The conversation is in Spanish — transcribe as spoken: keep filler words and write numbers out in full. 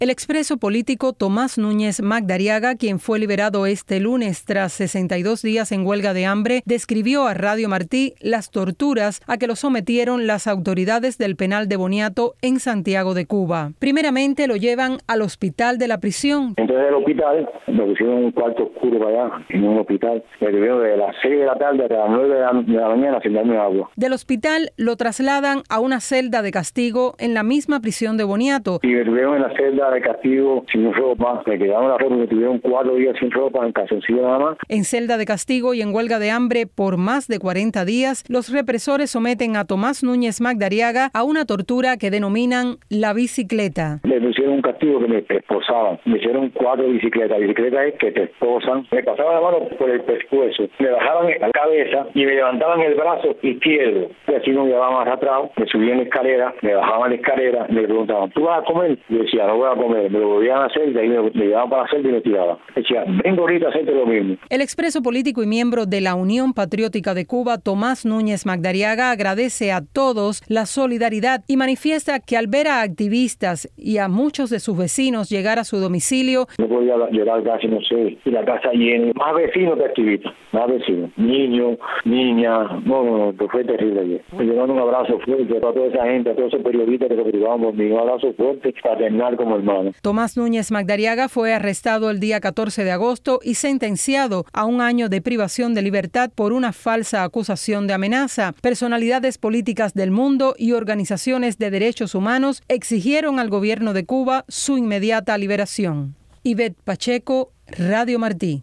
El expreso político Tomás Núñez Magdariaga, quien fue liberado este lunes tras sesenta y dos días en huelga de hambre, describió a Radio Martí las torturas a que lo sometieron las autoridades del penal de Boniato en Santiago de Cuba. Primeramente lo llevan al hospital de la prisión. Entonces del hospital me pusieron en un cuarto oscuro para allá, en un hospital. Me tuvieron de las seis de la tarde hasta las nueve de la, de la mañana sin darme agua. Del hospital lo trasladan a una celda de castigo en la misma prisión de Boniato. Y me tuvieron en la celda de castigo sin ropa, me quedaron la ropa y me tuvieron cuatro días sin ropa, en calzoncillo nada más. En celda de castigo y en huelga de hambre por más de cuarenta días, los represores someten a Tomás Núñez Magdariaga a una tortura que denominan la bicicleta. Me pusieron un castigo que me esposaban, me hicieron cuatro bicicletas. La bicicleta es que te esposan, me pasaban la mano por el pescuezo, me bajaban la cabeza y me levantaban el brazo izquierdo. Y así me llevaban arrastrado, me subían la escalera, me bajaban la escalera, me preguntaban, ¿tú vas a comer? Yo decía, no voy a comer. Me lo volvían a hacer, de ahí me, me llevaban para la celda y me tiraban. Decía, vengo ahorita a hacerte lo mismo. El expreso político y miembro de la Unión Patriótica de Cuba, Tomás Núñez Magdariaga, agradece a todos la solidaridad y manifiesta que al ver a activistas y a muchos de sus vecinos llegar a su domicilio, no podía llegar casi, no sé, y la casa llena, más vecinos que activistas, más vecinos, niños, niñas, no, no, no, pues fue terrible ayer. Me llevaron un abrazo fuerte a toda esa gente, a todos esos periodistas que se preocupaban por mí, un abrazo fuerte, paternal como hermano. Tomás Núñez Magdariaga fue arrestado el día catorce de agosto y sentenciado a un año de privación de libertad por una falsa acusación de amenaza. Personalidades políticas del mundo y organizaciones de derechos humanos exigieron al gobierno de Cuba su inmediata liberación. Ivette Pacheco, Radio Martí.